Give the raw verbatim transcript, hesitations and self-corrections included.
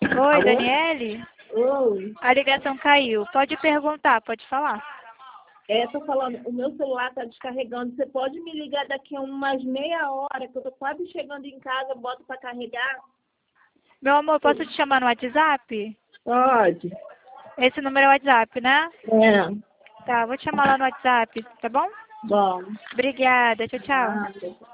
Oi, Alô? Daniele? Oi. A ligação caiu. Pode perguntar, pode falar. É, tô falando, o meu celular tá descarregando. Você pode me ligar daqui a umas meia hora, que eu tô quase chegando em casa, boto pra carregar? Meu amor, posso te chamar no WhatsApp? Pode. Esse número é o WhatsApp, né? É. Tá, vou te chamar lá no WhatsApp, tá bom? Bom. Obrigada, tchau, tchau. Nada.